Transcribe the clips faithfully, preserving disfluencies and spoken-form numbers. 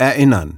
Erinnern.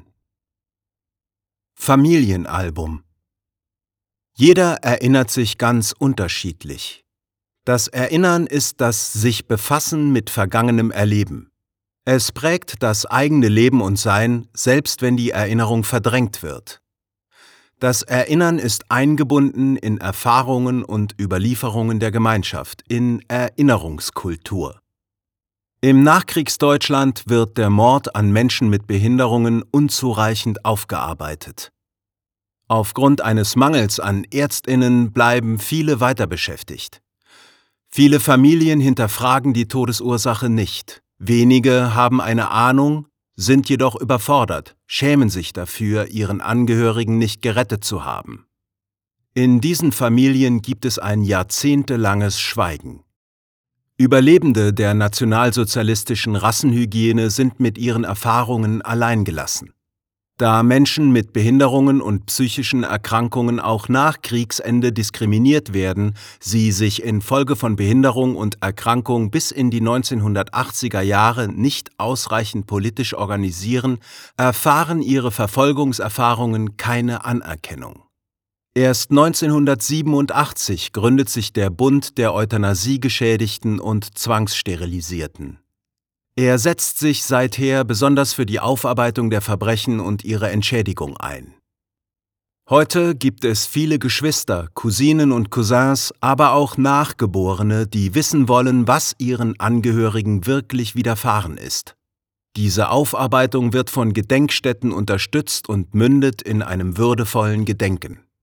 Familienalbum. Jeder erinnert sich ganz unterschiedlich. Das Erinnern ist das sich befassen mit vergangenem Erleben. Es prägt das eigene Leben und Sein, selbst wenn die Erinnerung verdrängt wird. Das Erinnern ist eingebunden in Erfahrungen und Überlieferungen der Gemeinschaft, in Erinnerungskultur. Im Nachkriegsdeutschland wird der Mord an Menschen mit Behinderungen unzureichend aufgearbeitet. Aufgrund eines Mangels an ÄrztInnen bleiben viele weiter beschäftigt. Viele Familien hinterfragen die Todesursache nicht. Wenige haben eine Ahnung, sind jedoch überfordert, schämen sich dafür, ihren Angehörigen nicht gerettet zu haben. In diesen Familien gibt es ein jahrzehntelanges Schweigen. Überlebende der nationalsozialistischen Rassenhygiene sind mit ihren Erfahrungen alleingelassen. Da Menschen mit Behinderungen und psychischen Erkrankungen auch nach Kriegsende diskriminiert werden, sie sich infolge von Behinderung und Erkrankung bis in die neunzehnhundertachtziger Jahre nicht ausreichend politisch organisieren, erfahren ihre Verfolgungserfahrungen keine Anerkennung. Erst neunzehnhundertsiebenundachtzig gründet sich der Bund der Euthanasiegeschädigten und Zwangssterilisierten. Er setzt sich seither besonders für die Aufarbeitung der Verbrechen und ihre Entschädigung ein. Heute gibt es viele Geschwister, Cousinen und Cousins, aber auch Nachgeborene, die wissen wollen, was ihren Angehörigen wirklich widerfahren ist. Diese Aufarbeitung wird von Gedenkstätten unterstützt und mündet in einem würdevollen Gedenken.